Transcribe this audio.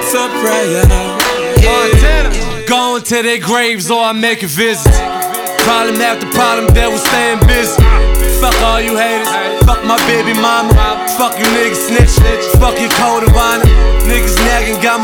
to prayer. Montana. Going to their graves or I make a visit. Problem after problem, they will staying busy. Fuck all you haters, fuck my baby mama. Fuck you niggas snitch, fuck your code of honor. Niggas nagging, got